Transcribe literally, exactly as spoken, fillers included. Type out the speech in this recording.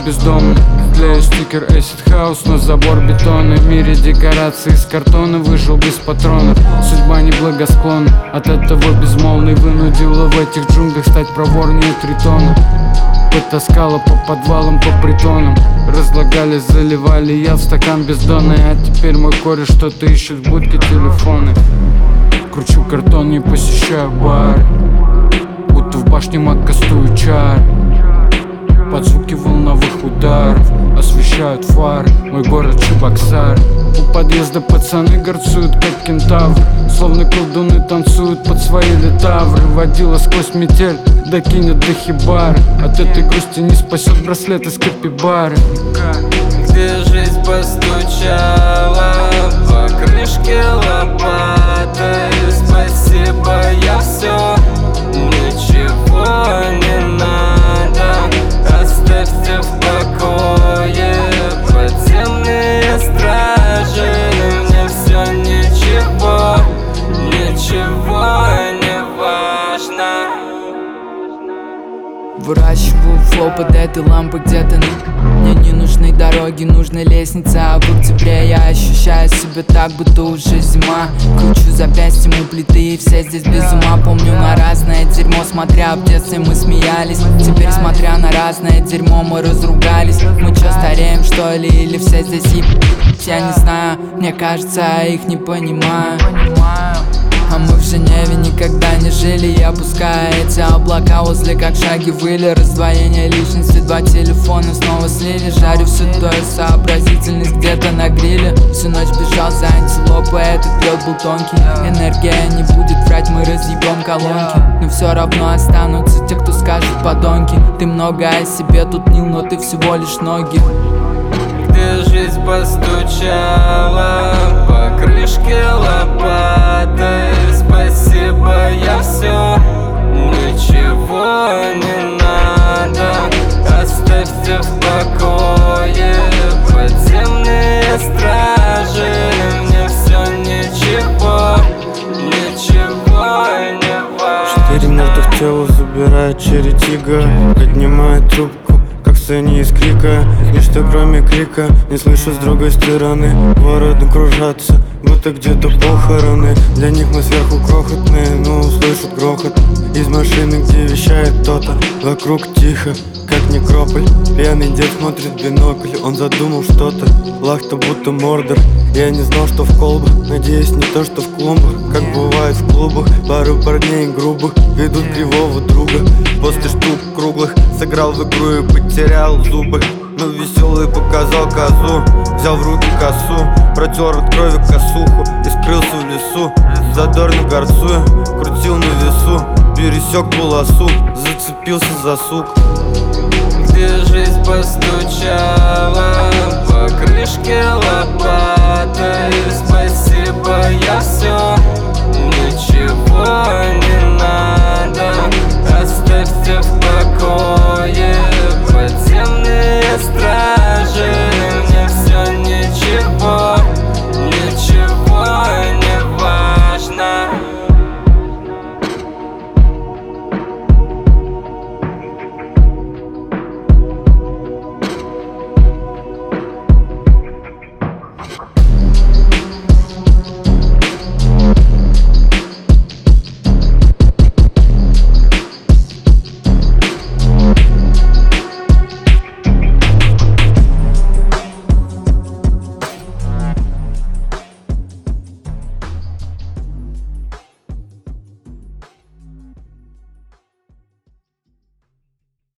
бездомный. Клею стикер Acid House на забор бетона. В мире декораций из картона выжил без патронов. Судьба неблагосклонна, от этого безмолвный вынудила в этих джунглях стать проворнее тритона. Потаскала по подвалам, по притонам. Разлагали, заливали я в стакан бездонный. А теперь мой кореш что-то ищет в будке телефоны. Кручу картон, не посещаю бар, будто в башне маг кастую чар. Под звуки волновых ударов освещают фары мой город Чебоксар. У подъезда пацаны горцуют, как кентавры, словно колдуны танцуют под свои литавры. Водила сквозь метель, докинет до хибары. От этой грусти не спасет браслет из капибары. Где жизнь постучала по крышке лопатой. Спасибо, я все, ничего не надо. Оставьте в покое подземные стражи. Мне все ничего, ничего не важно. Выращиваю флоу под этой лампой где-то. Мне не нужны дороги, нужна лестница. А в октябре я ощущаю себя так, будто уже зима. Кручу запястьем у плиты и все здесь без ума. Помню на разное дерьмо, смотря в детстве мы смеялись. Теперь, смотря на разное дерьмо, мы разругались. Мы чё, стареем что ли, или все здесь еб... Я не знаю, мне кажется, я их не понимаю. А мы в Женеве никогда не жили. Я пускаю эти облака возле, как шаги выли. Раздвоение личности, два телефона снова слили. Жарю все то и сообразительность где-то на гриле. Всю ночь бежал за антилопой, этот лед был тонкий. Энергия не будет врать, мы разъебем колонки. Но все равно останутся те, кто скажет подонки. Ты много о себе тут нил, но ты всего лишь ноги. Где жизнь постучала по крышке лопатой. Спасибо, я все, ничего не надо. Оставьте в покое подземные стражи. Мне все ничего, ничего не важно. Четыре мертвых тела забирает черетига, поднимает трубку, как в сцене из крика. Ничто кроме крика не слышу с другой стороны. Города кружатся, будто где-то похороны. Для них мы сверху крохотные, но услышат грохот из машины, где вещает кто-то. Вокруг тихо, как некрополь. Пьяный дед смотрит в бинокль, он задумал что-то. Лахта будто мордор, я не знал, что в колбах. Надеюсь, не то, что в клумбах, как бывает в клубах. Пару парней грубых ведут кривого друга. После штук круглых сыграл в игру и потерял зубы. Но веселый показал козу, взял в руки косу, протер от крови косуху и скрылся в лесу. Задорно горцуя, крутил на весу, пересек полосу, зацепился за сук. Где жизнь постучала по крышке лопатой.